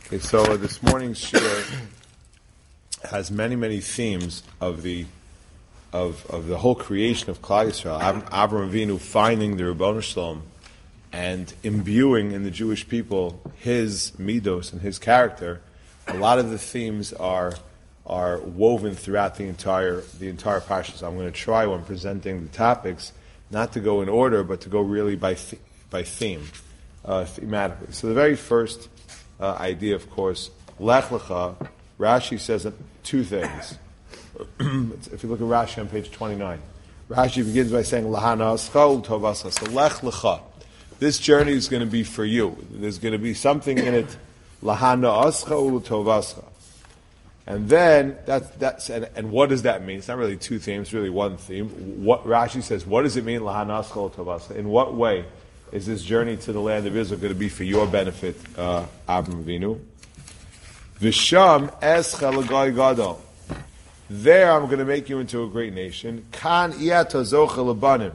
Okay, so this morning's shir has many themes of the whole creation of Klal Yisrael. Avraham Avinu finding the Ribono Shalom and imbuing in the Jewish people his midos and his character. A lot of the themes are woven throughout the entire parsha. So I'm going to try when presenting the topics not to go in order, but to go really by theme, thematically. So the very first idea, of course, Lech Lecha. Rashi says two things. If you look at Rashi on page 29, Rashi begins by saying Lahana Aschal Tovasa. So Lech Lecha. This journey is going to be for you. There's going to be something in it. Lahana Aschal Tovasa. And then that's and what does that mean? It's not really two themes, it's really one theme. What Rashi says, what does it mean, Lahana Aschal Tovasa? In what way is this journey to the land of Israel going to be for your benefit, Avraham Avinu? Visham eschel goy gadol. There I'm going to make you into a great nation. Kan iyata zochel lebanim.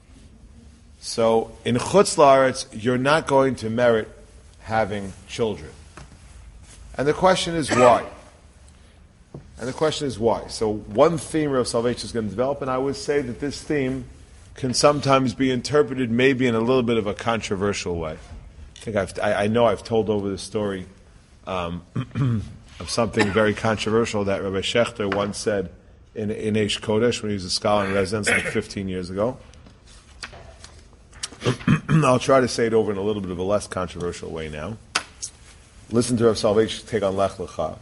So in Chutz La'aretz, you're not going to merit having children. And the question is why? So one theme of salvation is going to develop, and I would say that this theme can sometimes be interpreted maybe in a little bit of a controversial way. I know I've told over the story of something very controversial that Rabbi Shechter once said in Eish Kodesh when he was a scholar in residence like 15 years ago. I'll try to say it over in a little bit of a less controversial way now. Listen to Rav Salvation take on Lech Lecha.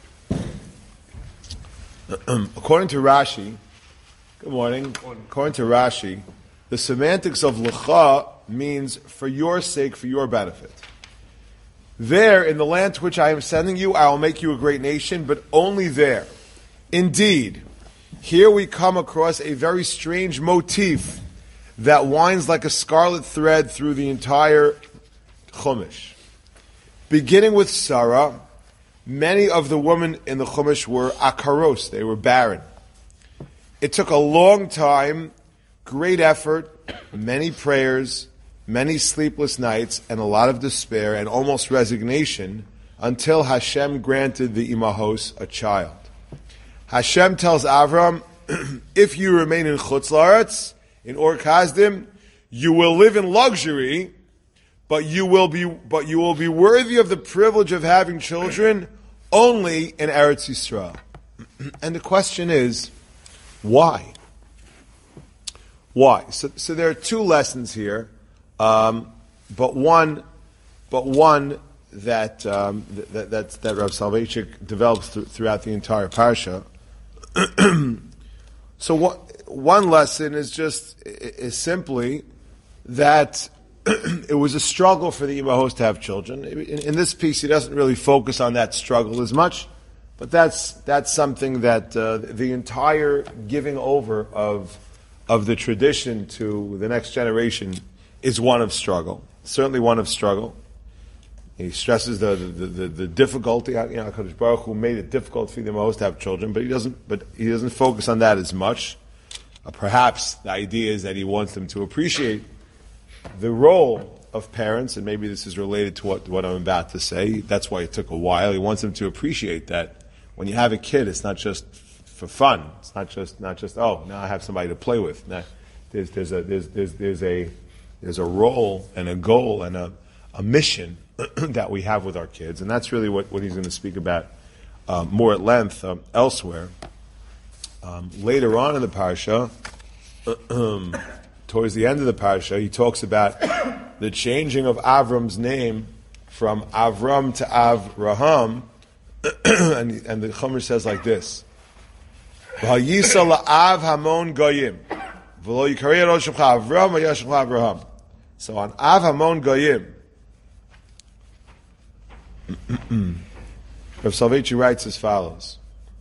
According to Rashi, good morning. According to Rashi, the semantics of Lecha means for your sake, for your benefit. There, in the land to which I am sending you, I will make you a great nation, but only there. Indeed, here we come across a very strange motif that winds like a scarlet thread through the entire Chumash. Beginning with Sarah, many of the women in the Chumash were akaros, they were barren. It took a long time, great effort, many prayers, many sleepless nights, and a lot of despair, and almost resignation, until Hashem granted the imahos a child. Hashem tells Avram, if you remain in Chutz La'aretz, in Ur Kasdim, you will live in luxury, but you will be worthy of the privilege of having children only in Eretz Yisrael. And the question is, why? Why? So there are two lessons here, but one that Rav Soloveitchik develops throughout the entire parsha. So one lesson is simply that it was a struggle for the imahos to have children. In this piece, he doesn't really focus on that struggle as much, but that's something that the entire giving over of the tradition to the next generation is one of struggle. Certainly one of struggle. He stresses the difficulty. HaKadosh Baruch Hu made it difficult for the imahos to have children, but he doesn't focus on that as much. Perhaps the idea is that he wants them to appreciate the role of parents, and maybe this is related to what I'm about to say. That's why it took a while. He wants them to appreciate that when you have a kid, it's not just for fun. It's not just now I have somebody to play with. Now, there's a role and a goal and a mission that we have with our kids, and that's really what he's going to speak about more at length elsewhere. Later on in the parsha, towards the end of the parsha, he talks about the changing of Avram's name from Avram to Avraham, and the Chumash says like this: "V'hayisa la'av hamon goyim, v'lo yikarei rosh shemcha Avram v'yashemcha Avraham." So on Av hamon goyim, Rav Soloveitchik writes as follows.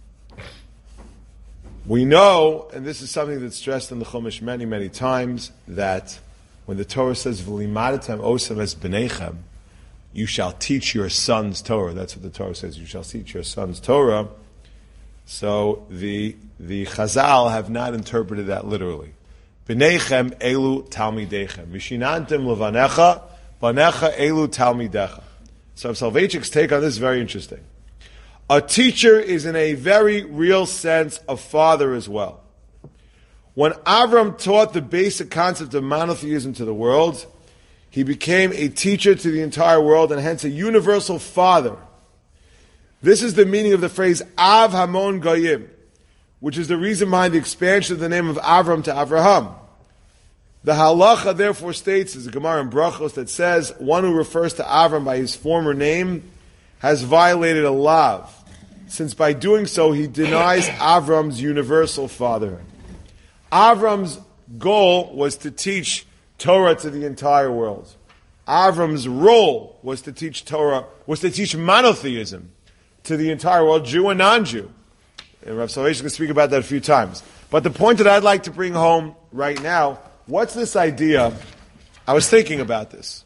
We know, and this is something that's stressed in the Chumash many times, that when the Torah says, "V'limadatem osam es b'neichem," you shall teach your sons Torah. That's what the Torah says. You shall teach your sons Torah. So the Chazal have not interpreted that literally. B'neichem elu talmideichem. Mishinantim levanecha, vanecha elu talmidecha. So Soloveitchik's take on this is very interesting. A teacher is in a very real sense a father as well. When Avram taught the basic concept of monotheism to the world, he became a teacher to the entire world and hence a universal father. This is the meaning of the phrase Av Hamon Goyim, which is the reason behind the expansion of the name of Avram to Avraham. The halacha therefore states, as a Gemara in Brachos, that says, one who refers to Avram by his former name has violated a lav, since by doing so he denies Avram's universal fatherhood. Avram's goal was to teach Torah to the entire world. Avram's role was to teach Torah, was to teach monotheism to the entire world, Jew and non-Jew. And Rav Soloveitchik can speak about that a few times. But the point that I'd like to bring home right now, what's this idea? I was thinking about this.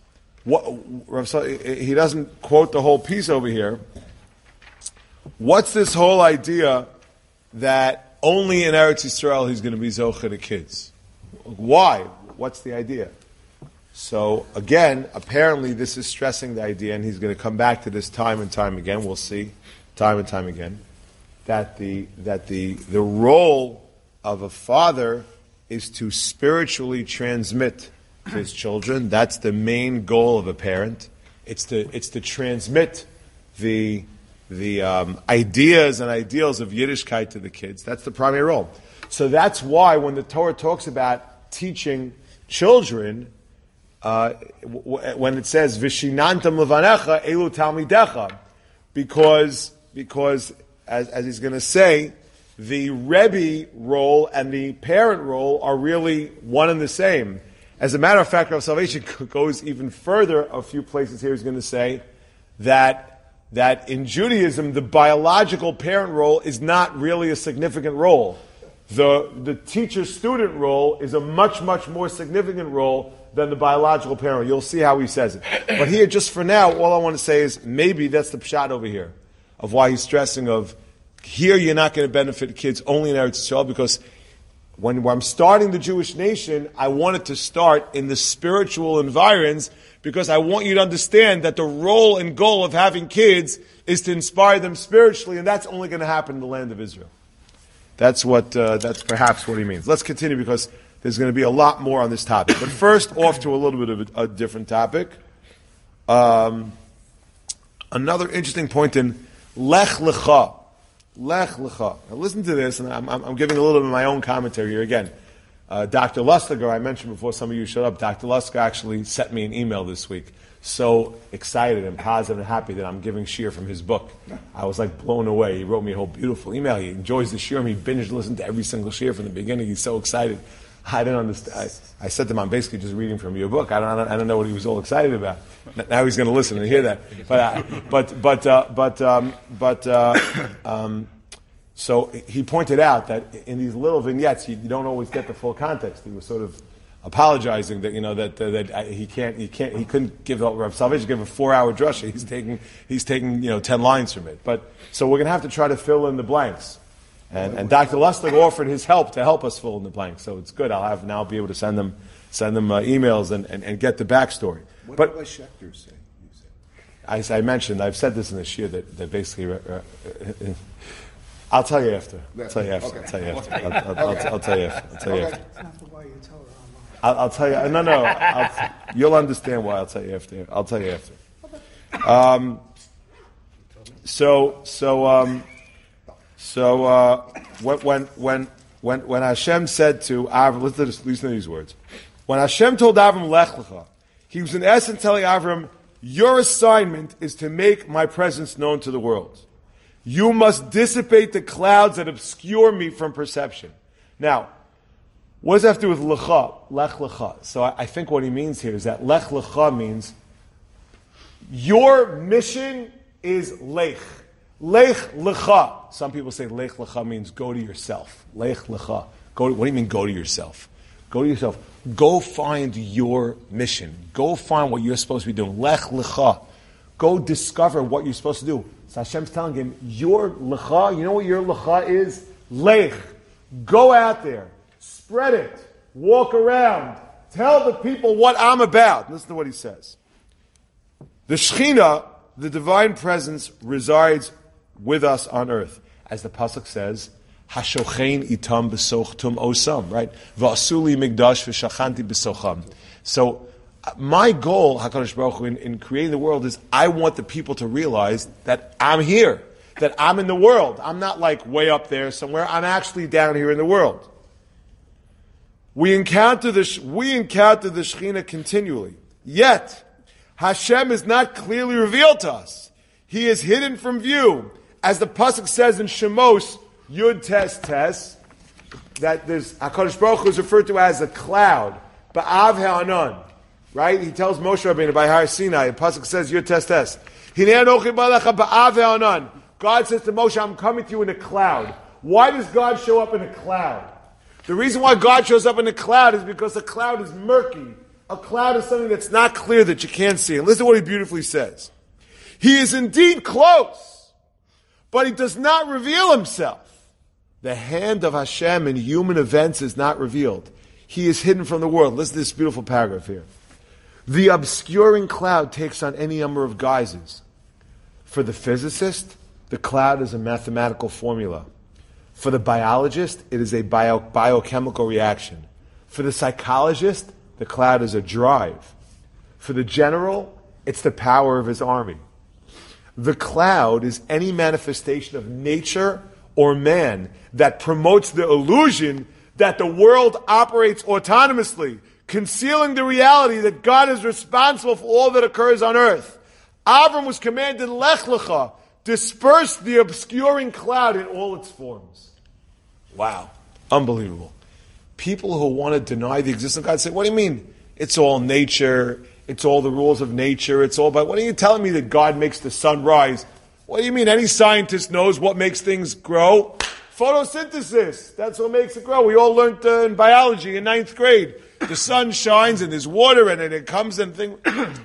He doesn't quote the whole piece over here. What's this whole idea that only in Eretz Yisrael he's going to be Zocha to kids? Why? What's the idea? So again, apparently this is stressing the idea, and he's going to come back to this time and time again. We'll see, time and time again, that the role of a father is to spiritually transmit to his children. That's the main goal of a parent. It's to transmit the ideas and ideals of Yiddishkeit to the kids. That's the primary role. So that's why when the Torah talks about teaching children, when it says Vishinantam levanecha elu talmidecha, because as he's going to say, the Rebbe role and the parent role are really one and the same. As a matter of fact, Rav Soloveitchik goes even further. A few places here he's going to say that in Judaism the biological parent role is not really a significant role. The teacher-student role is a much, much more significant role than the biological parent. You'll see how he says it. But here, just for now, all I want to say is maybe that's the pshat over here of why he's stressing of here you're not going to benefit kids only in Eretz Yisrael, because when I'm starting the Jewish nation, I want it to start in the spiritual environs, because I want you to understand that the role and goal of having kids is to inspire them spiritually, and that's only going to happen in the land of Israel. That's perhaps what he means. Let's continue, because there's going to be a lot more on this topic. But first, off to a little bit of a different topic. Another interesting point in Lech Lecha. Lech Lecha. Now listen to this, and I'm giving a little bit of my own commentary here again. Dr. Lustiger, I mentioned before some of you showed up, Dr. Lustiger actually sent me an email this week. So excited and positive and happy that I'm giving shir from his book. I was like blown away. He wrote me a whole beautiful email. He enjoys the shir. He binged listened to every single shir from the beginning. He's so excited. I didn't understand. I said to him, I'm basically just reading from your book. I don't know what he was all excited about. Now he's going to listen and hear that. So he pointed out that in these little vignettes, you don't always get the full context. He was sort of apologizing that that he couldn't give Rav Soloveitchik give a 4-hour drasha. He's taking 10 lines from it. But so we're going to have to try to fill in the blanks. And Dr. Lustig offered his help to help us fill in the blanks. So it's good. I'll be able to send them emails and get the backstory. What but did Schechter say? As I mentioned, I've said this in this year that basically. I'll tell you after. I'll tell you after. I'll tell you after. I'll tell you. No. You'll understand why. I'll tell you after. When Hashem said to Avram, listen to these words. When Hashem told Avram Lech Lecha, he was in essence telling Avram, your assignment is to make my presence known to the world. You must dissipate the clouds that obscure me from perception. Now, what does that have to do with lecha? Lech lecha. So I think what he means here is that lech lecha means your mission is lech. Lech lecha. Some people say lech lecha means go to yourself. Lech lecha. What do you mean go to yourself? Go to yourself. Go find your mission. Go find what you're supposed to be doing. Lech lecha. Go discover what you're supposed to do. So Hashem's telling him, your lecha, you know what your lecha is? Lech. Go out there. Spread it. Walk around. Tell the people what I'm about. Listen to what he says. The Shekhinah the divine presence resides with us on earth. As the pasuk says, Hashochein itam b'sochtum osam, right? V'asuli migdash v'shachanti b'socham. So, my goal, HaKadosh Baruch Hu, in creating the world is I want the people to realize that I'm here, that I'm in the world. I'm not like way up there somewhere. I'm actually down here in the world. We encounter the Shekhinah continually. Yet, Hashem is not clearly revealed to us. He is hidden from view. As the pasuk says in Shemos, Yud Tes Tes, that there's HaKadosh Baruch Hu is referred to as a cloud, Ba'av Ha'anan. Right? He tells Moshe Rabbeinu by Har Sinai, the pasuk says Yud Tes Tes. Hinei Anochi Ba'alecha Ba'av Ha'anan. God says to Moshe, I'm coming to you in a cloud. Why does God show up in a cloud? The reason why God shows up in a cloud is because a cloud is murky. A cloud is something that's not clear, that you can't see. And listen to what he beautifully says. He is indeed close, but he does not reveal himself. The hand of Hashem in human events is not revealed. He is hidden from the world. Listen to this beautiful paragraph here. The obscuring cloud takes on any number of guises. For the physicist, the cloud is a mathematical formula. For the biologist, it is a biochemical reaction. For the psychologist, the cloud is a drive. For the general, it's the power of his army. The cloud is any manifestation of nature or man that promotes the illusion that the world operates autonomously, concealing the reality that God is responsible for all that occurs on earth. Avram was commanded, Lech Lecha, disperse the obscuring cloud in all its forms. Wow. Unbelievable. People who want to deny the existence of God say, what do you mean? It's all nature. It's all the rules of nature. It's all about, what are you telling me that God makes the sun rise? What do you mean? Any scientist knows what makes things grow. Photosynthesis. That's what makes it grow. We all learned in biology in 9th grade. The sun shines and there's water and it comes and things.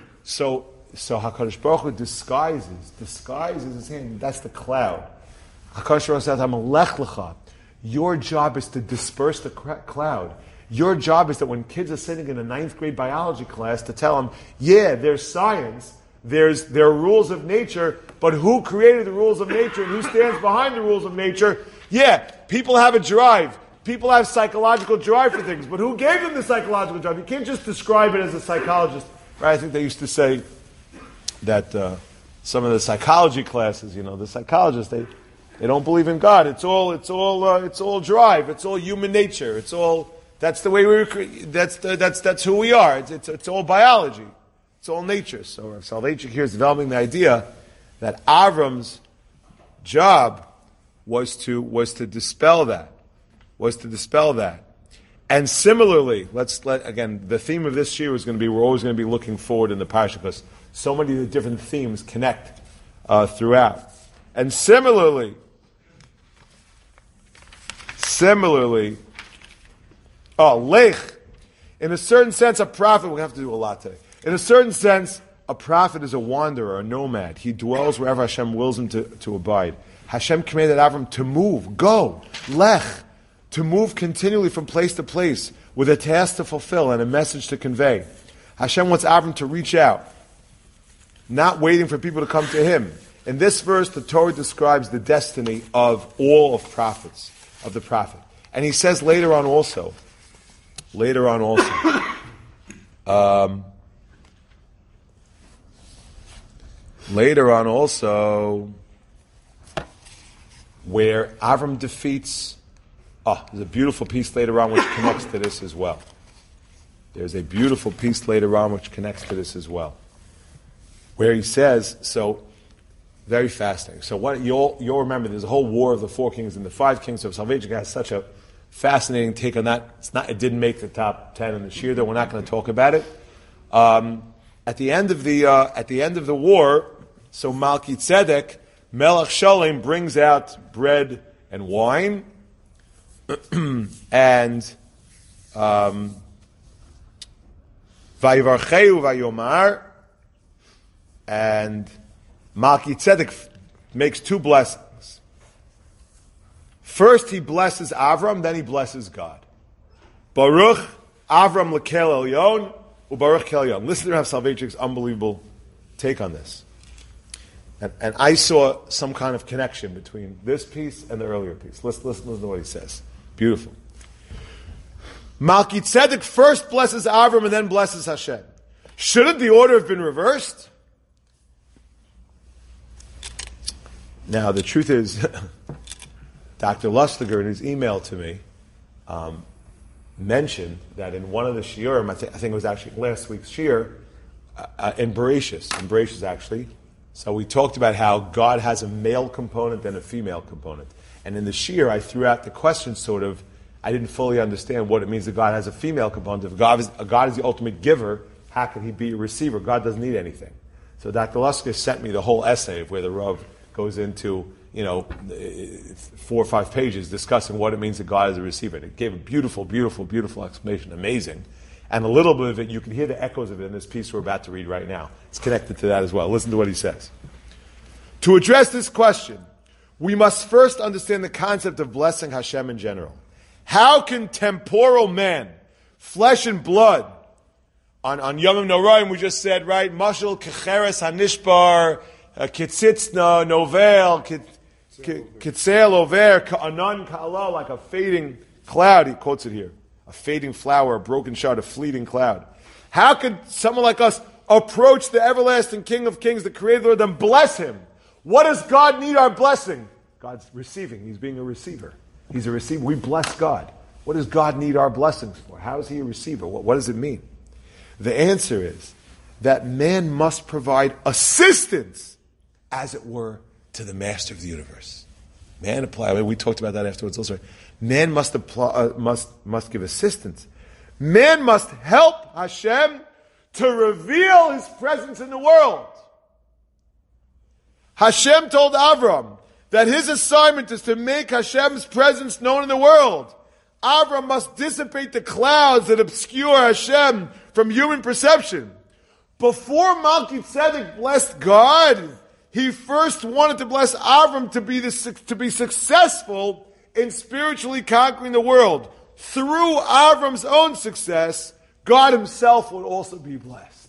So HaKadosh Baruch Hu disguises his hand. That's the cloud. HaKadosh Baruch Hu says, I'm a lech lecha. Your job is to disperse the cloud. Your job is that when kids are sitting in a 9th grade biology class to tell them, yeah, there's science, there are rules of nature, but who created the rules of nature and who stands behind the rules of nature? Yeah, people have a drive. People have psychological drive for things, but who gave them the psychological drive? You can't just describe it as a psychologist. Right? I think they used to say that some of the psychology classes, the psychologists, they don't believe in God. It's all drive. It's all human nature. That's the way we were. That's who we are. It's all biology. It's all nature. So Rav Soloveitchik here is developing the idea that Avram's job was to dispel that. And similarly, again, the theme of this year is going to be, we're always going to be looking forward in the parsha because so many of the different themes connect throughout. And similarly, Lech, in a certain sense, a prophet, we have to do a lot today. In a certain sense, a prophet is a wanderer, a nomad. He dwells wherever Hashem wills him to abide. Hashem commanded Avram to move, go, Lech, to move continually from place to place with a task to fulfill and a message to convey. Hashem wants Avram to reach out, not waiting for people to come to him. In this verse, the Torah describes the destiny of all of prophets, of the prophet. And he says later on also, where Avram defeats, there's a beautiful piece later on which connects to this as well. Where he says, very fascinating. So what you'll remember, there's a whole war of the 4 kings and the 5 kings. So Soloveitchik has such a fascinating take on that. It didn't make the top 10 in the shir, though we're not going to talk about it. At the end of the war, so Malki Tzedek, Melech Shalem, brings out bread and wine, and Vayivarcheu Vayomar, and Malki Tzedek makes 2 blessings. First, he blesses Avram, then he blesses God. Baruch Avram lekel elyon, ubaruch kel elyon. Listen to Rav Soloveitchik's unbelievable take on this. And I saw some kind of connection between this piece and the earlier piece. Listen to what he says. Beautiful. Malki Tzedek first blesses Avram and then blesses Hashem. Shouldn't the order have been reversed? Now, the truth is, Dr. Lustiger, in his email to me, mentioned that in one of the shiurim, I think it was actually last week's shiur, in Bereshis actually, so we talked about how God has a male component and a female component. And in the shiur, I threw out the question I didn't fully understand what it means that God has a female component. If God is the ultimate giver, how can he be a receiver? God doesn't need anything. So Dr. Lusker sent me the whole essay of where the Rav goes into, 4 or 5 pages discussing what it means that God is a receiver. And it gave a beautiful, beautiful, beautiful explanation. Amazing. And a little bit of it, you can hear the echoes of it in this piece we're about to read right now. It's connected to that as well. Listen to what he says. To address this question, we must first understand the concept of blessing Hashem in general. How can temporal man, flesh and blood, on Yom Noraim we just said, right, Mashal Kecheres Hanishbar, Kitzitzna, Novel, Kitzel Over, Ka'anan Ka'ala, like a fading cloud, he quotes it here. A fading flower, a broken shard, a fleeting cloud. How could someone like us approach the everlasting King of Kings, the Creator Lord, and bless Him? What does God need our blessing? God's receiving. He's being a receiver. He's a receiver. We bless God. What does God need our blessings for? How is He a receiver? What does it mean? The answer is that man must provide assistance, as it were, to the Master of the universe. Man apply. We talked about that afterwards also. Man must give assistance. Man must help Hashem to reveal His presence in the world. Hashem told Avram that his assignment is to make Hashem's presence known in the world. Avram must dissipate the clouds that obscure Hashem from human perception. Before Malki Tzedek blessed God, he first wanted to bless Avram to be successful in spiritually conquering the world. Through Avram's own success, God Himself would also be blessed.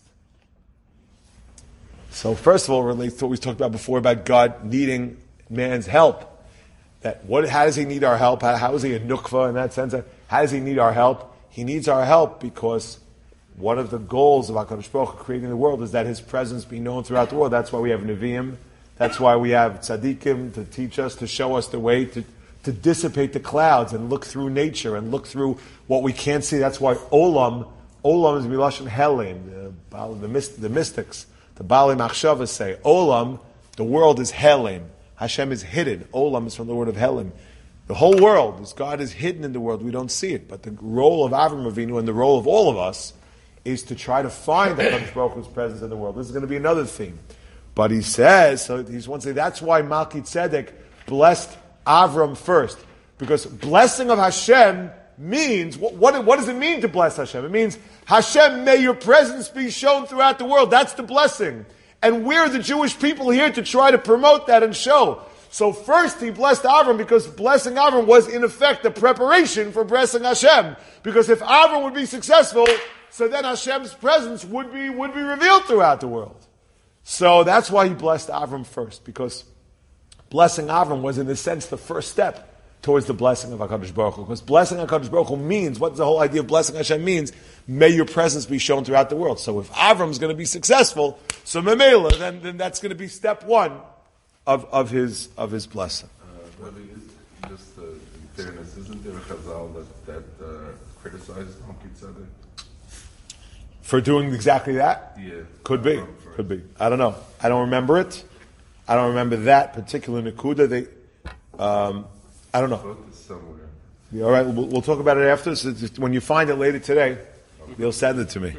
So first of all, it relates to what we talked about before about God needing man's help. How does He need our help? How is He a nukva in that sense? How does He need our help? He needs our help because one of the goals of HaKadosh Baruch Hu creating the world is that His presence be known throughout the world. That's why we have Nevi'im. That's why we have tzaddikim to teach us, to show us the way, to dissipate the clouds and look through nature and look through what we can't see. That's why Olam is Milashon Helim, the mystics, the Baalei Machshava say, Olam, the world is Helim. Hashem is hidden. Olam is from the word of Helim. The whole world, God is hidden in the world. We don't see it. But the role of Avram Avinu and the role of all of us is to try to find the HaKadosh Baruch Hu's presence in the world. This is going to be another theme. But he says, so he's one say, that's why Malki Tzedek blessed Avram first. Because blessing of Hashem means, what does it mean to bless Hashem? It means, Hashem, may your presence be shown throughout the world. That's the blessing. And we're the Jewish people here to try to promote that and show. So first he blessed Avram because blessing Avram was in effect the preparation for blessing Hashem. Because if Avram would be successful, so then Hashem's presence would be revealed throughout the world. So that's why he blessed Avram first, because blessing Avram was in a sense the first step towards the blessing of HaKadosh Baruch Hu. Because blessing HaKadosh Baruch Hu means, what the whole idea of blessing Hashem means, may your presence be shown throughout the world. So if Avram's going to be successful, so Memela, then that's going to be step one of his blessing. Rabbi, just in fairness, isn't there a Chazal that criticized Malki Tzedek? For doing exactly that? Yeah. Could be. I don't know. I don't remember it. I don't remember that particular Nakuda. I don't know. Somewhere. Yeah, all right, we'll talk about it after. So when you find it later today, you'll send it to me.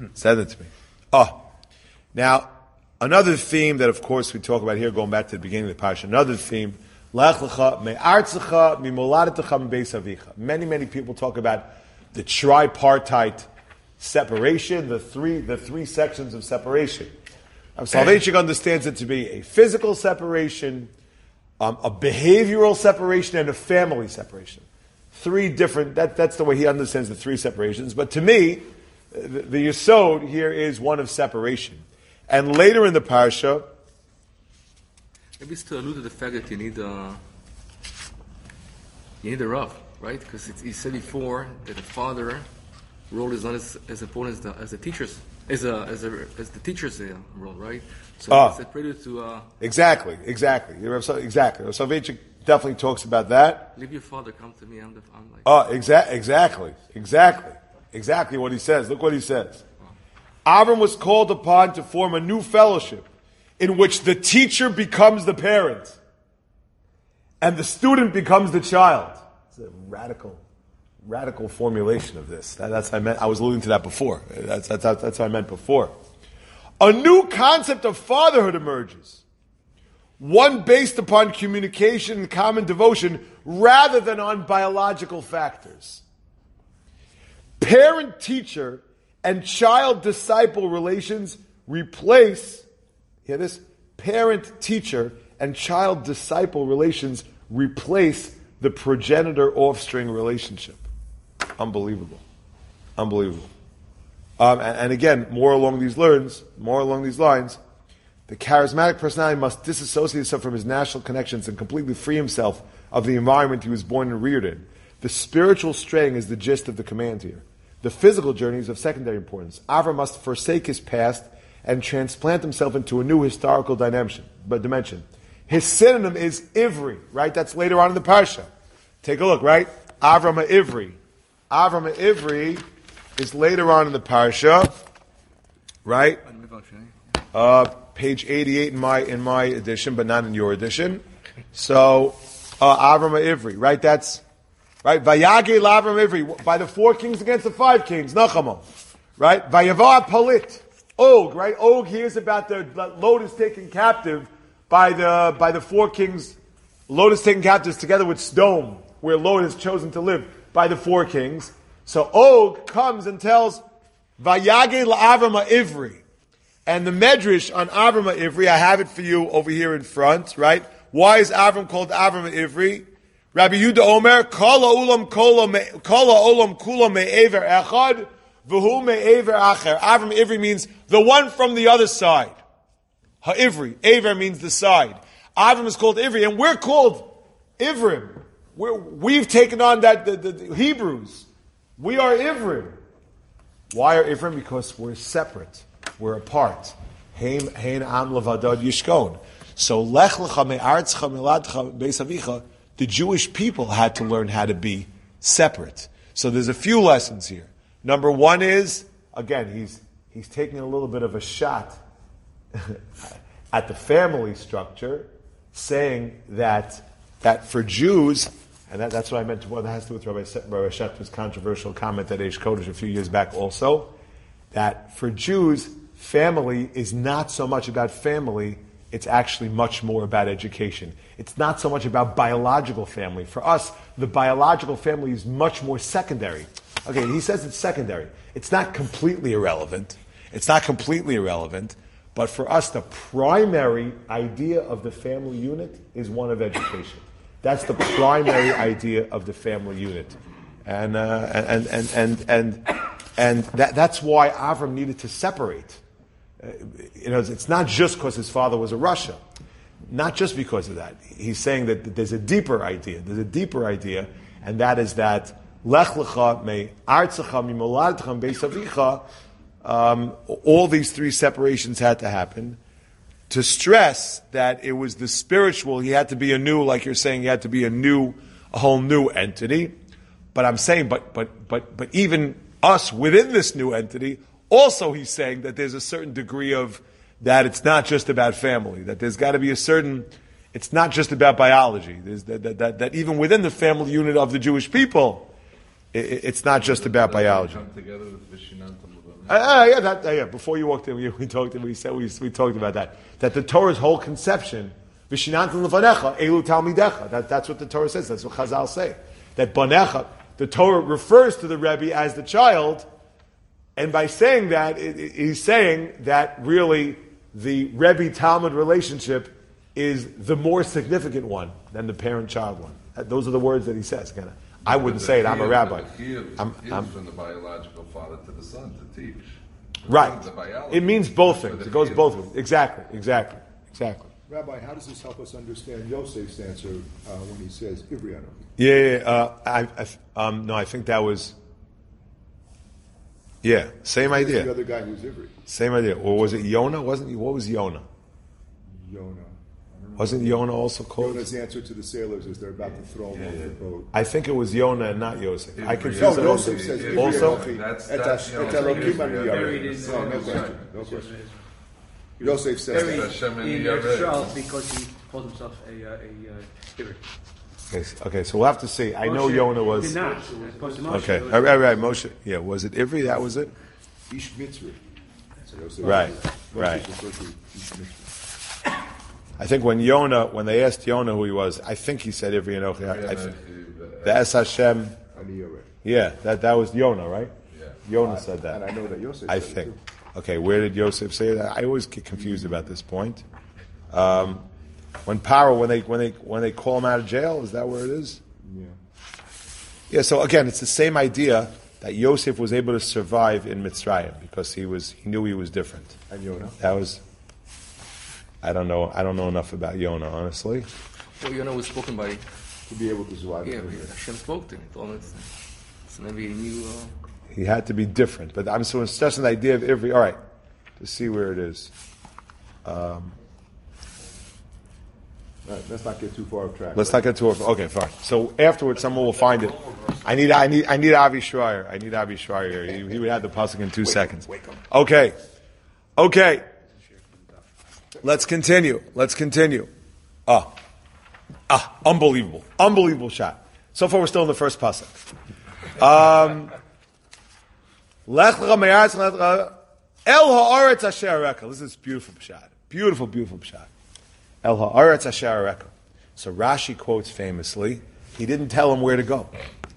Now, another theme that, of course, we talk about here, going back to the beginning of the parasha, another theme, Lech lecha me'artzecha mimoladetecha mibeis avicha. Many people talk about the tripartite separation, the three sections of separation. Soloveitchik understands it to be a physical separation, a behavioral separation, and a family separation. Three different, that's the way he understands the three separations. But to me, the yesod here is one of separation. And later in the parsha, Maybe it's to allude to the fact that you need a Rav, right? Because he said before that the father role is not as important as the teacher's as the teacher's role, right? So it's a prelude to exactly. Exactly. Soloveitchik definitely talks about that. Leave your father, come to me. I'm like. Exactly what he says. Look what he says. Avram was called upon to form a new fellowship in which the teacher becomes the parent and the student becomes the child. It's a radical formulation of this. That's what I meant. I was alluding to that before. That's what I meant before. A new concept of fatherhood emerges. One based upon communication and common devotion rather than on biological factors. Parent-teacher and child-disciple relations replace, hear this? Parent-teacher and child-disciple relations replace the progenitor-offspring relationship. Unbelievable. And again, more along these lines, the charismatic personality must disassociate himself from his national connections and completely free himself of the environment he was born and reared in. The spiritual straying is the gist of the command here. The physical journey is of secondary importance. Avram must forsake his past and transplant himself into a new historical dimension. His synonym is Ivri, right? That's later on in the parsha. Take a look, right? Avram Ivri. Avram Ivri is later on in the parsha, right? Page 88 in my edition, but not in your edition. So, Avram Ivri, right? That's right. Vayage Avram Ivri by the 4 kings against the 5 kings. Nachamo, right? Vayava Palit. Og, right? Og hears about the Lot is taken captive by the 4 kings. Lot is taken captive together with Sdom, where Lot is chosen to live by the 4 kings. So Og comes and tells Vayage Avram Ivri. And the Medrash on Avram Ivri, I have it for you over here in front, right? Why is Avram called Avram Ivri? Rabbi Yehuda Omer, Kala Olam Kula Me'ever Echad, V'hu Me'ever Acher. Avram Ivri means the one from the other side. Ha'ivri. Aver means the side. Avram is called Ivri, and we're called Ivrim. We've taken on that, the Hebrews. We are Ivrim. Why are Ivrim? Because we're separate. We're apart. Hein am levadad yishkon. So lech lecha me'artzcha me'ladcha beis avicha. The Jewish people had to learn how to be separate. So there's a few lessons here. Number one is, again, he's taking a little bit of a shot at the family structure, saying that for Jews, and that's what I meant. That has to do with Rabbi Shechter's controversial comment at Eish Kodesh a few years back also, that for Jews, family is not so much about family, it's actually much more about education. It's not so much about biological family. For us, the biological family is much more secondary. Okay, he says it's secondary. It's not completely irrelevant. But for us, the primary idea of the family unit is one of education. That's the primary idea of the family unit. And that's why Avram needed to separate. It's not just because his father was a Rasha. Not just because of that. He's saying that there's a deeper idea. And that is that Lech lecha me artzecha mimoladcha beisavicha. All these 3 separations had to happen to stress that it was the spiritual. He had to be like you're saying, he had to be a whole new entity. But I'm saying, but even us within this new entity, also he's saying that there's a certain degree of that it's not just about family, that there's got to be a certain, it's not just about biology. There's that even within the family unit of the Jewish people, it's not just about biology. Come together with Vishinant and Before you walked in, we talked about that. That the Torah's whole conception, Vishinant and Levanecha, Elu Talmidecha. That's what the Torah says. That's what Chazal say. That Banecha, the Torah refers to the Rebbe as the child, and by saying that, he's saying that really the Rebbe-Talmud relationship is the more significant one than the parent-child one. Those are the words that he says. Again, I wouldn't say it. I'm a rabbi. I'm from the biological father to the son to teach. Right. It means both things. It goes both ways. Exactly. Rabbi, how does this help us understand Yosef's answer when he says Ivri Anochi? No, I think that was. Yeah, same idea. The other guy who's Ivri. Same idea. Or was it Yonah? What was Yonah? Yonah. Wasn't Yonah also called? Yonah's answer to the sailors is they're about to throw him off the boat. I think it was Yonah and not Yosef. I confused No, them. Yosef says Ivri Also? Anochi. That's Et Elohim Ani Buried in Yareh. No question. No question. Yosef says Buried that. Hashem in in Yareh. Israel because he called himself a spirit. Okay, so we'll have to see. I know Yonah was. Did not. Supposed to Moshe. Okay, all right, Moshe. Yeah, was it Ivri? That was it? Ish Mitzri. So Yosef- Right, Moshe right. refers to Ish Mitzri. I think when they asked Yonah who he was, I think he said Ivri Anochi. The Es Hashem. Ani Yareh. Yeah, that was Yonah, right? Yeah. Yonah said And I that. know that Yosef I said it think. too. Okay, where did Yosef say that? I always get confused about this point. When Paro, when they call him out of jail, is that where it is? Yeah. Yeah. So again, it's the same idea that Yosef was able to survive in Mitzrayim because he knew he was different. And Yonah. That was. I don't know enough about Yonah, honestly. Well, Yonah was spoken by. To be able to survive. Yeah, Hashem spoke to him. He told him it's maybe he knew. He had to be different. But I'm so stressing the idea of Ivri. All right, to see where it is. Let's not get too far off track. Let's not get too. Okay, fine. So afterwards, someone will find it. I need Avi Schreier. I need Avi Schreier here. He would have the pasuk in 2 seconds. Okay. Let's continue. Unbelievable shot. So far, we're still in the first pasuk. Lech lecha me'aretz lecha el ha'aretz asher areka. This is beautiful shot. Beautiful shot. El ha'aretz asher areka. So Rashi quotes famously, he didn't tell him where to go.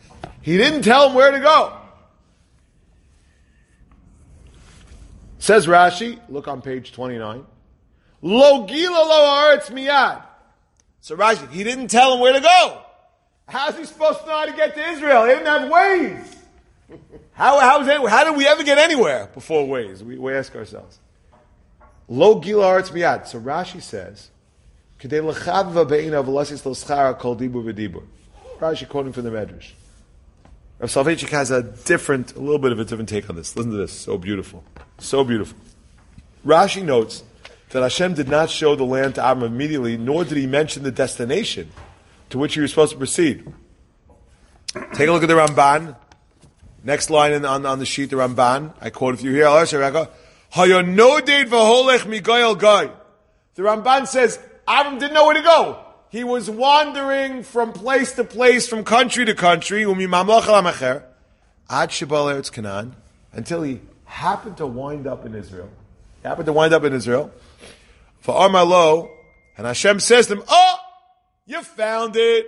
Says Rashi, look on page 29. Lo gila lo ha'aretz miyad. So Rashi, he didn't tell him where to go. How's he supposed to know how to get to Israel? He didn't have ways. How did we ever get anywhere before ways? We ask ourselves. Lo gila ha'aretz miyad. So Rashi says, K'dei l'chadva be'ina v'lasis lo schara kol dibur v'dibur. Rashi quoting from the Medrash. Rav Soloveitchik has a little bit of a different take on this. Listen to this. So beautiful. Rashi notes that Hashem did not show the land to Abram immediately, nor did he mention the destination to which he was supposed to proceed. Take a look at the Ramban. Next line on the sheet, the Ramban. I quote a few here. The Ramban says, Abram didn't know where to go. He was wandering from place to place, from country to country, until he happened to wind up in Israel. For Armalo, and Hashem says to him, "Oh, you found it.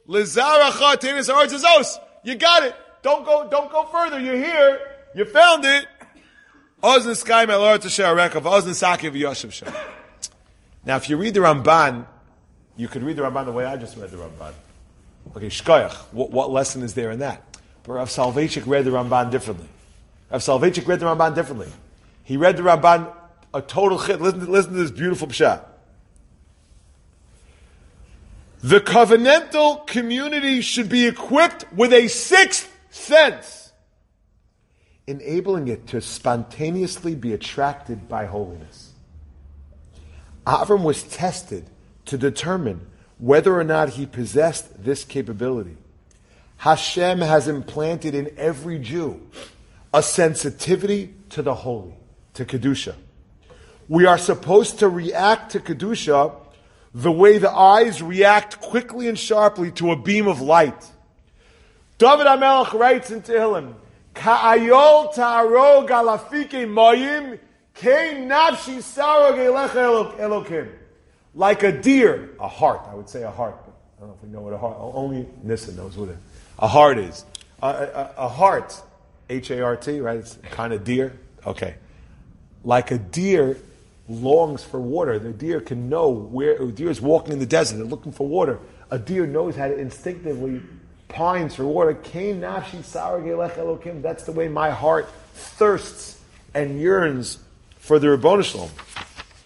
You got it. Don't go further. You're here. You found it." Now, if you read the Ramban, you could read the Ramban the way I just read the Ramban. Okay, shkoyach. What lesson is there in that? But Rav Soloveitchik read the Ramban differently. He read the Ramban a total chit. Listen to this beautiful pshat. The covenantal community should be equipped with a sixth sense, enabling it to spontaneously be attracted by holiness. Avram was tested to determine whether or not he possessed this capability. Hashem has implanted in every Jew a sensitivity to the holy, to Kedusha. We are supposed to react to Kedusha the way the eyes react quickly and sharply to a beam of light. David HaMelech writes in Tehillim, Ka'ayol ta'arog alafike mayim, kein nafshi sarog elecha Elokim. Like a deer, a heart, I would say a heart, but I don't know if we know what a heart, only Nissa knows what a heart is. A heart, H-A-R-T, right? It's kind of deer. Okay. Like a deer longs for water. The deer can know where, a deer is walking in the desert and looking for water. A deer knows how to instinctively pines for water. Kain nafshi sarag elech Elokim. That's the way my heart thirsts and yearns for the Ribono Shalom.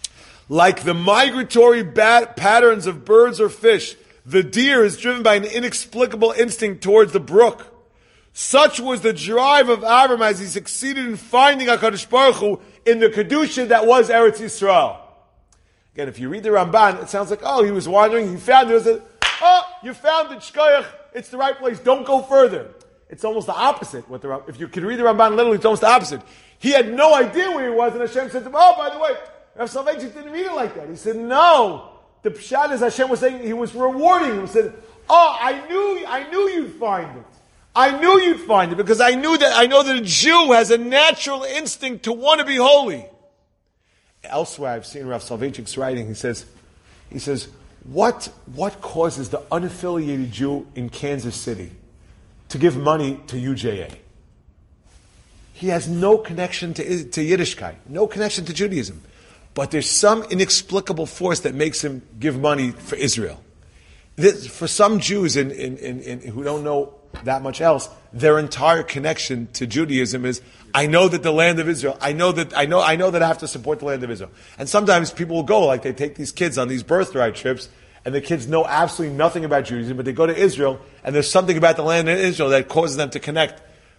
Like the migratory patterns of birds or fish, the deer is driven by an inexplicable instinct towards the brook. Such was the drive of Avram as he succeeded in finding HaKadosh Baruch Hu in the Kedusha that was Eretz Yisrael. Again, if you read the Ramban, it sounds like, oh, he was wandering, he found it. You found it, Shkoyach, it's the right place, don't go further. It's almost the opposite. If you could read the Ramban literally, it's almost the opposite. He had no idea where he was, and Hashem said to him, oh, by the way, Rav Soloveitchik didn't read it like that. He said, no. The pshat is Hashem was saying, he was rewarding him. He said, oh, I knew you'd find it. I knew you'd find it, because I know that a Jew has a natural instinct to want to be holy. Elsewhere, I've seen Rav Soloveitchik's writing, he says, what causes the unaffiliated Jew in Kansas City to give money to UJA? He has no connection to Yiddishkeit, no connection to Judaism. But there's some inexplicable force that makes him give money for Israel. For some Jews who don't know that much else, their entire connection to Judaism is, I know that the land of Israel, I know that I have to support the land of Israel. And sometimes people will go, like they take these kids on these birthright trips, and the kids know absolutely nothing about Judaism, but they go to Israel, and there's something about the land of Israel that causes them to connect.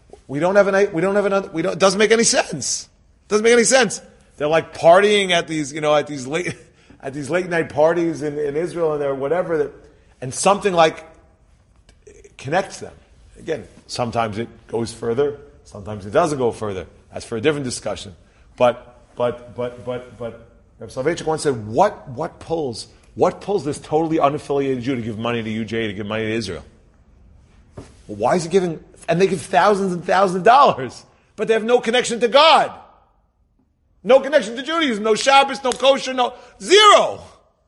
It doesn't make any sense. It doesn't make any sense. They're like partying at these late night parties in Israel, and they're whatever, and something like connects them. Again, sometimes it goes further, sometimes it doesn't go further. That's for a different discussion. But Rav Soloveitchik once said, what pulls this totally unaffiliated Jew to give money to UJ, to give money to Israel? Well, why is he giving? And they give thousands and thousands of dollars, but they have no connection to God. No connection to Judaism, no Shabbos, no kosher, zero.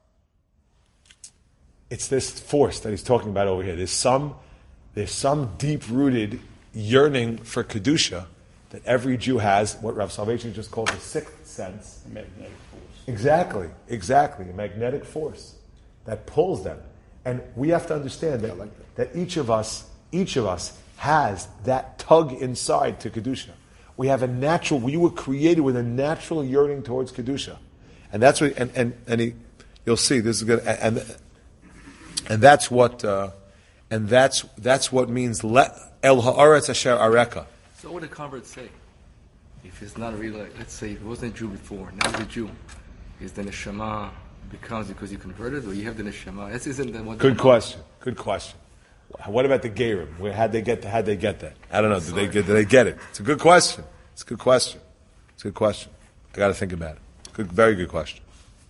It's this force that he's talking about over here. There's some deep-rooted yearning for Kedusha that every Jew has, what Rav Soloveitchik just called the sixth sense. A magnetic force. Exactly. A magnetic force that pulls them. And we have to understand that each of us has that tug inside to Kedusha. We have we were created with a natural yearning towards Kedusha. And that's what, you'll see, this is good, and that's what means El Haaretz Asher Areka. So what do converts say? If it's not really, let's say it wasn't a Jew before, now he's a Jew, is the neshama becomes because you converted, or you have the neshama? This isn't the one. Good question. What about the Gerim? How'd they get that? I don't know. Did they get it? It's a good question. I got to think about it. Very good question.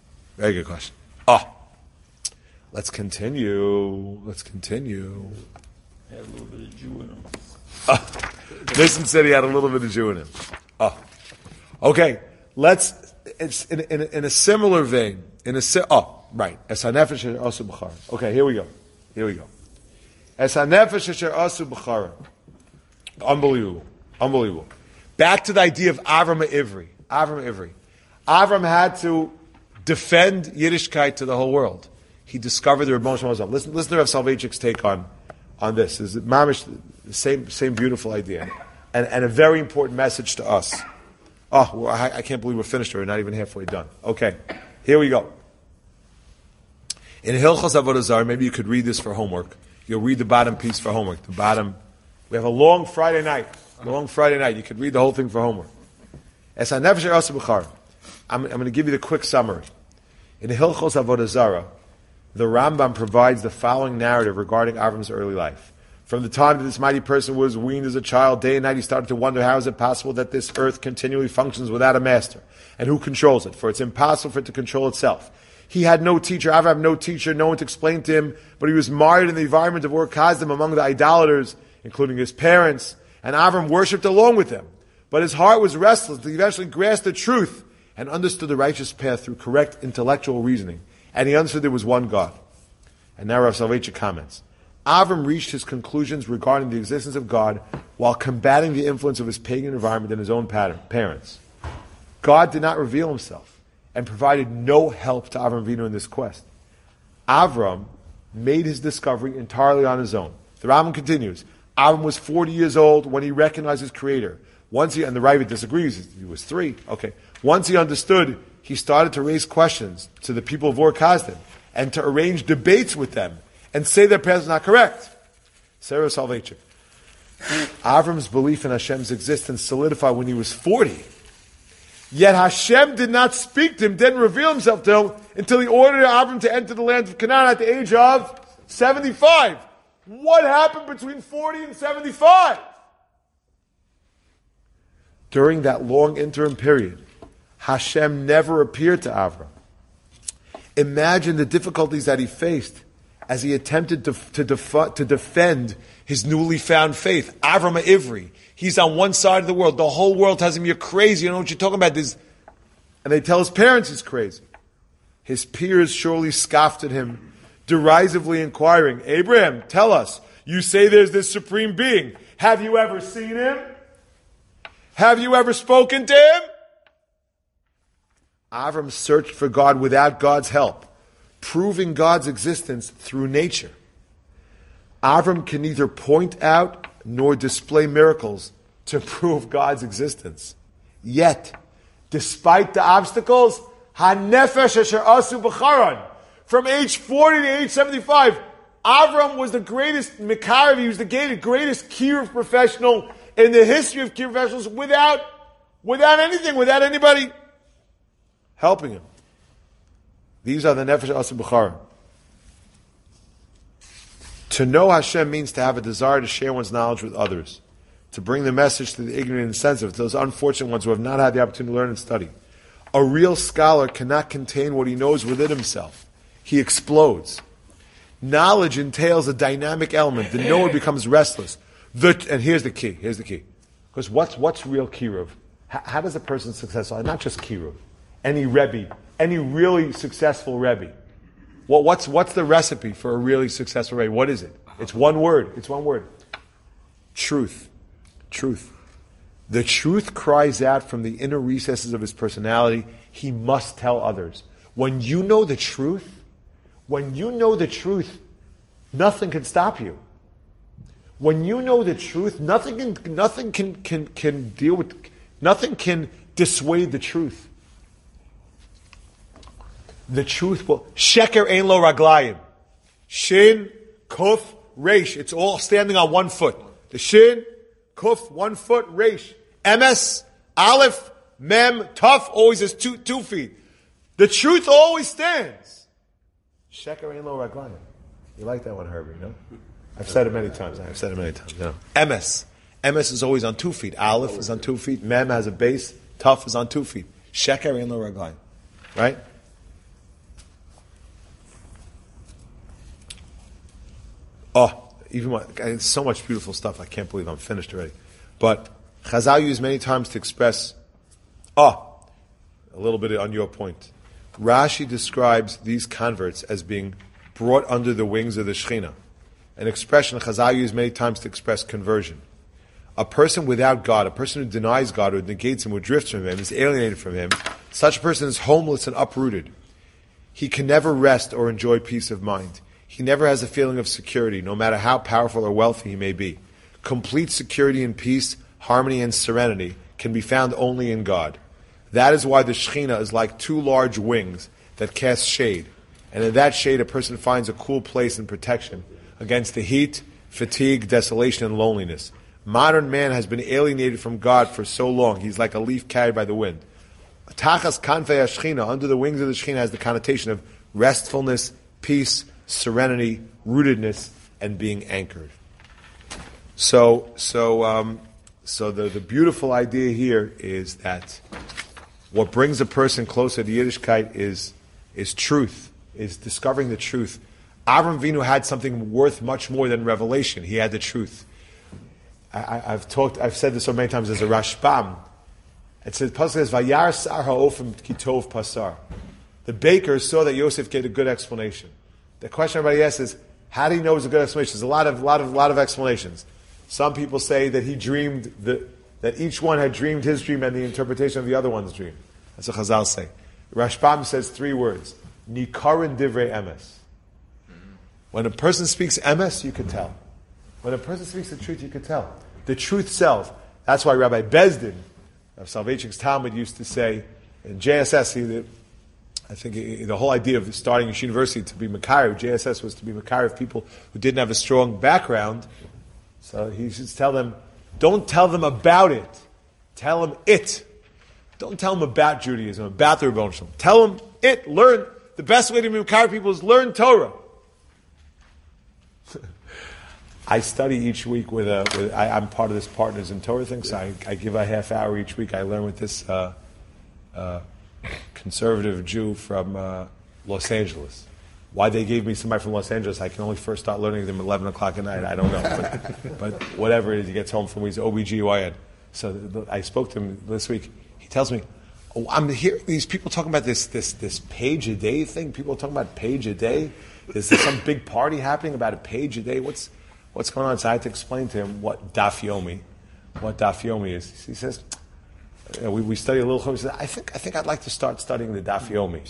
Let's continue. Had a little bit of Jew in him. Nissen said he had a little bit of Jew in him. Okay. It's in a similar vein. Right. Es hanefesh asher asu b'chara. Okay, here we go. Es hanefesh asher asu b'chara. Unbelievable. Back to the idea of Avram Ivri. Avram had to defend Yiddishkeit to the whole world. He discovered the Rebbeinu Shalom. Listen to Rav Soloveitchik's take on this. This is mamish, the same beautiful idea, and a very important message to us. I can't believe we're finished. We're not even halfway done. Okay, here we go. In Hilchos Avodah Zarah, maybe you could read this for homework. You'll read the bottom piece for homework. We have a long Friday night. You could read the whole thing for homework. I'm going to give you the quick summary. In Hilchos Avodah Zarah, the Rambam provides the following narrative regarding Avram's early life. From the time that this mighty person was weaned as a child, day and night he started to wonder how is it possible that this earth continually functions without a master, and who controls it, for it's impossible for it to control itself. He had no teacher, Avram had no teacher, no one to explain to him, but he was mired in the environment of Ur Kasdim among the idolaters, including his parents, and Avram worshipped along with them. But his heart was restless. He eventually grasped the truth and understood the righteous path through correct intellectual reasoning. And he understood there was one God. And now Rav Soloveitchik comments. Avram reached his conclusions regarding the existence of God while combating the influence of his pagan environment and his own parents. God did not reveal himself and provided no help to Avram Avinu in this quest. Avram made his discovery entirely on his own. The Rambam continues. Avram was 40 years old when he recognized his Creator. And the Rava disagrees. He was 3. Okay. Once he understood he started to raise questions to the people of Ur Kasdim and to arrange debates with them and say their prayers are not correct. Sarah Soloveitchik. Avram's belief in Hashem's existence solidified when he was 40. Yet Hashem did not speak to him, didn't reveal himself to him, until he ordered Avram to enter the land of Canaan at the age of 75. What happened between 40 and 75? During that long interim period, Hashem never appeared to Avram. Imagine the difficulties that he faced as he attempted to defend his newly found faith. Avram Ivri, he's on one side of the world. The whole world tells him, you're crazy, you know what you're talking about. And they tell his parents he's crazy. His peers surely scoffed at him, derisively inquiring, Abraham, tell us, you say there's this supreme being. Have you ever seen him? Have you ever spoken to him? Avram searched for God without God's help, proving God's existence through nature. Avram can neither point out nor display miracles to prove God's existence. Yet, despite the obstacles, Hanefesh Asher Asu B'charan, from age 40 to age 75, Avram was the greatest Mekarev, he was the greatest Kiruv professional in the history of Kiruv professionals without anything, without anybody helping him. These are the Nefesh Asu B'charan. To know Hashem means to have a desire to share one's knowledge with others, to bring the message to the ignorant and sensitive, to those unfortunate ones who have not had the opportunity to learn and study. A real scholar cannot contain what he knows within himself. He explodes. Knowledge entails a dynamic element. The knower becomes restless. And here's the key. Because what's real kiruv? How does a person successful? Not just kiruv. Any Rebbe, any really successful Rebbe. Well, what's the recipe for a really successful Rebbe? What is it? It's one word. Truth. The truth cries out from the inner recesses of his personality. He must tell others. When you know the truth, nothing can stop you. When you know the truth, nothing can deal with, nothing can dissuade the truth. The truth will, sheker ein lo raglayim. Shin, kuf, reish. It's all standing on one foot. The shin, kuf, 1 foot, reish. Emes, aleph, mem, tuf, always has two feet. The truth always stands. Sheker ein lo raglayim. You like that one, Herbie, no? I've said it many times. No. Emes. Emes is always on 2 feet. Aleph is on 2 feet. Mem has a base. Tuf is on 2 feet. Sheker ein lo raglayim. Right? Oh, it's so much beautiful stuff. I can't believe I'm finished already. But Chazal used many times to express, a little bit on your point. Rashi describes these converts as being brought under the wings of the Shekhinah. An expression Chazal used many times to express conversion. A person without God, a person who denies God, or negates him, or drifts from him, is alienated from him, such a person is homeless and uprooted. He can never rest or enjoy peace of mind. He never has a feeling of security, no matter how powerful or wealthy he may be. Complete security and peace, harmony and serenity can be found only in God. That is why the Shekhinah is like 2 large wings that cast shade. And in that shade, a person finds a cool place and protection against the heat, fatigue, desolation, and loneliness. Modern man has been alienated from God for so long, he's like a leaf carried by the wind. Tachas kanfei Shekhinah, under the wings of the Shekhinah, has the connotation of restfulness, peace, serenity, rootedness, and being anchored. So the beautiful idea here is that what brings a person closer to Yiddishkeit is truth, is discovering the truth. Avram Avinu had something worth much more than revelation. He had the truth. I've said this so many times as a Rashbam. It says, Vayar sar ha'ofim kitov pasar. The baker saw that Yosef gave a good explanation. The question everybody asks is, how do you know it was a good explanation? There's a lot of explanations. Some people say that he dreamed that each one had dreamed his dream and the interpretation of the other one's dream. That's what Chazal say. Rashbam says 3 words: Nikarin divrei emes. When a person speaks emes, you can tell. When a person speaks the truth, you can tell. The truth sells. That's why Rabbi Bezdin of Soloveitchik's Talmud used to say in JSS, I think the whole idea of starting Yeshiva University to be Makariv, JSS was to be Makariv people who didn't have a strong background. So he should tell them, don't tell them about it. Tell them it. Don't tell them about Judaism, about the Rebbeinu Shalom. Tell them it. Learn. The best way to be Makariv people is learn Torah. I study each week I'm part of this Partners in Torah thing, so I give a half hour each week. I learn with this conservative Jew from Los Angeles. Why they gave me somebody from Los Angeles, I can only first start learning them at 11 o'clock at night. I don't know. But whatever it is, he gets home from, he's OBGYN. So I spoke to him this week. He tells me, I'm here, these people talking about this page a day thing. People are talking about page a day. Is there some big party happening about a page a day? What's going on? So I had to explain to him what Daf Yomi is. He says, we study a little. He says, I think I'd like to start studying the Daf Yomi.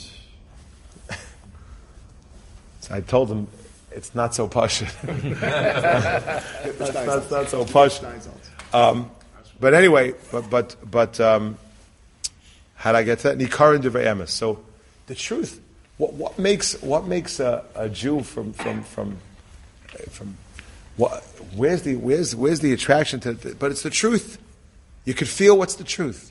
So I told him it's not so posh. It's not so posh. But anyway, but how did I get to that? Nikarin Divrei Emes. So the truth. What makes a Jew from what? Where's the attraction to? But it's the truth. You could feel what's the truth.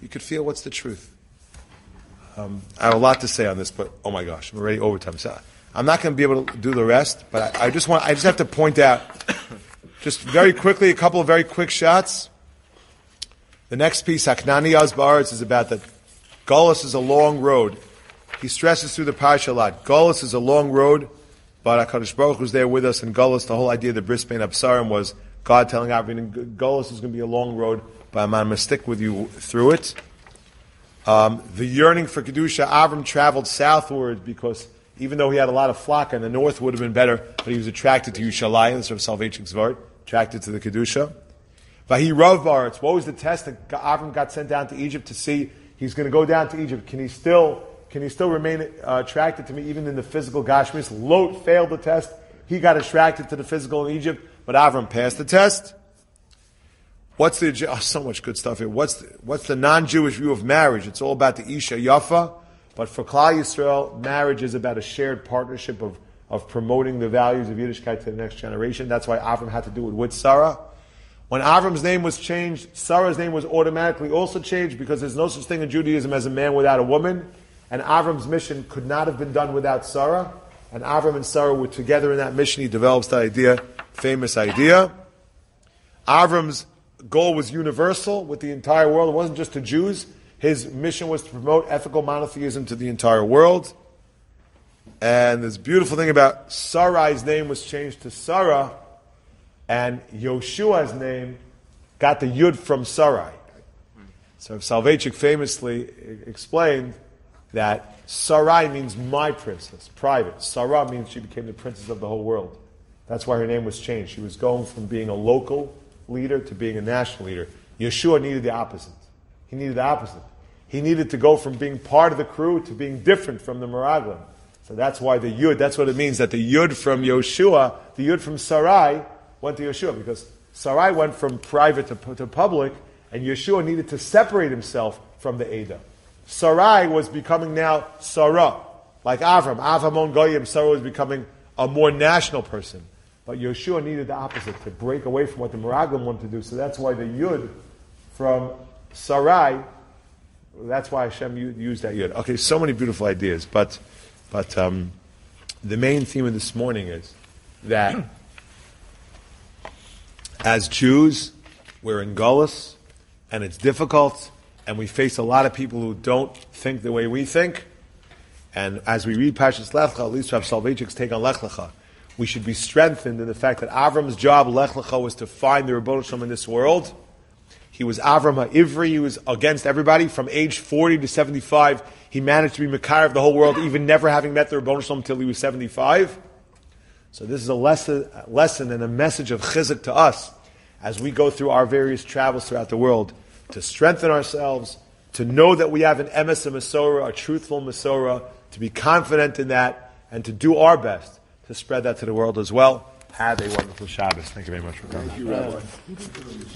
I have a lot to say on this, but oh my gosh, I'm already overtime. So I'm not going to be able to do the rest. But I just have to point out, just very quickly, a couple of very quick shots. The next piece, Haknani Ba'aretz, is about that Golus is a long road. He stresses through the parsha a lot. Golus is a long road, but HaKadosh Baruch Hu was there with us in Golus. The whole idea of the Bris Bein Absarim was God telling Avram, Golus is going to be a long road, but I'm going to stick with you through it. The yearning for Kedusha, Avram traveled southward because even though he had a lot of flock in the north would have been better, but he was attracted to Yushalayim, the sort of Salvation Zvart, attracted to the Kedusha. Vahi Rav Baretz, what was the test that Avram got sent down to Egypt to see? He's going to go down to Egypt. Can he still remain attracted to me even in the physical Gashmis? Lot failed the test. He got attracted to the physical in Egypt, but Avram passed the test. So much good stuff here. What's the non-Jewish view of marriage? It's all about the Isha Yafa, but for Klal Yisrael, marriage is about a shared partnership of promoting the values of Yiddishkeit to the next generation. That's why Avram had to do it with Sarah. When Avram's name was changed, Sarah's name was automatically also changed because there's no such thing in Judaism as a man without a woman. And Avram's mission could not have been done without Sarah. And Avram and Sarah were together in that mission. He develops the idea, famous idea. Avram's goal was universal with the entire world. It wasn't just to Jews. His mission was to promote ethical monotheism to the entire world. And this beautiful thing about Sarai's name was changed to Sarah, and Yoshua's name got the Yud from Sarai. So Soloveitchik famously explained that Sarai means my princess, private. Sarah means she became the princess of the whole world. That's why her name was changed. She was going from being a local leader to being a national leader. Yeshua needed the opposite. He needed to go from being part of the crew to being different from the Meraglim. So that's why the Yud, that's what it means, that the Yud from Yoshua, the Yud from Sarai, went to Yeshua, because Sarai went from private to public, and Yeshua needed to separate himself from the Eidah. Sarai was becoming now Sarah, like Avramon Goyim. Sarah was becoming a more national person. But Yeshua needed the opposite, to break away from what the Meraglim wanted to do. So that's why the Yud from Sarai, that's why Hashem used that Yud. Okay, so many beautiful ideas, but the main theme of this morning is that as Jews, we're in Golus, and it's difficult, and we face a lot of people who don't think the way we think. And as we read Parshas Lech Lecha, at least Rav Soloveitchik's take on Lech Lecha, we should be strengthened in the fact that Avram's job, Lech Lecha, was to find the Rebbeinu Shalom in this world. He was Avram HaIvri, he was against everybody. From age 40 to 75, he managed to be Mekar of the whole world, even never having met the Rebbeinu Shalom until he was 75. So this is a lesson and a message of chizuk to us as we go through our various travels throughout the world, to strengthen ourselves, to know that we have an emes Masorah, a truthful Masorah, to be confident in that, and to do our best to spread that to the world as well. Have a wonderful Shabbos. Thank you very much for coming. Thank you, Rabbi.